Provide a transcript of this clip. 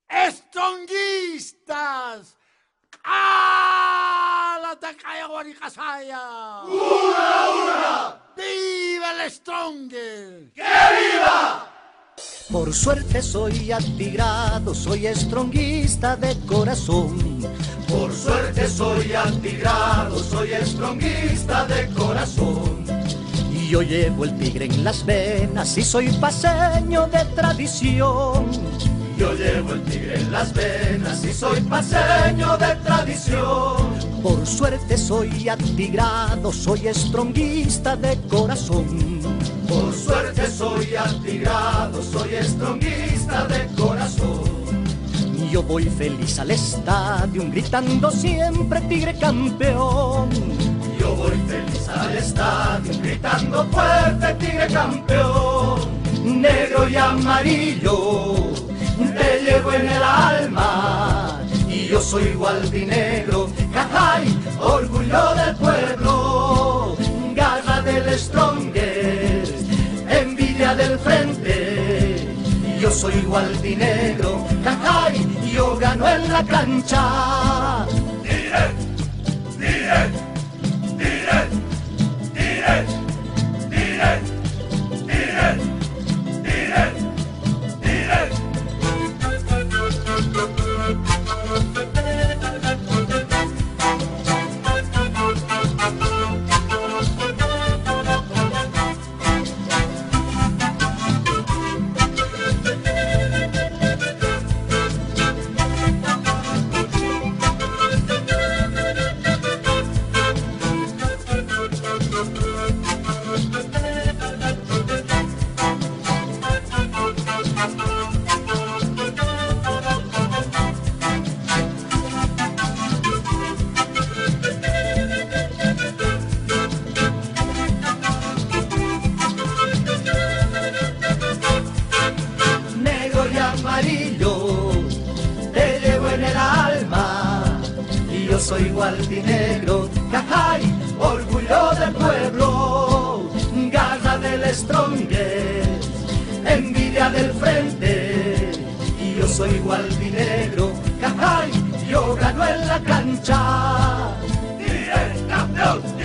¡Estronguistas! ¡Ah! ¡La Tacaya Guaricasaya! ¡Una, una! ¡Viva el Stronger! ¡Que viva! Por suerte soy atigrado, soy estronguista de corazón. Por suerte soy atigrado, soy estronguista de corazón. Y yo llevo el tigre en las venas y soy paseño de tradición. Yo llevo el tigre en las venas y soy paseño de tradición. Por suerte soy atigrado, soy estronguista de corazón. Por suerte soy atigrado, soy estronguista de corazón. Yo voy feliz al estadio gritando siempre tigre campeón. Yo voy feliz al estadio gritando fuerte tigre campeón. Negro y amarillo te llevo en el alma y yo soy gualdinegro, cajay, orgullo del pueblo, garra del Strongers, envidia del frente. Yo soy gualdinegro, cajay, yo gano en la cancha. Tire, tire, tire, tire, tire, tire, tire, tire. Amarillo, te llevo en el alma y yo soy gualdinegro, cajay, orgullo del pueblo, garra del Strongers, envidia del frente. Y yo soy gualdinegro, cajay, yo gano en la cancha. ¡Tire, campeón!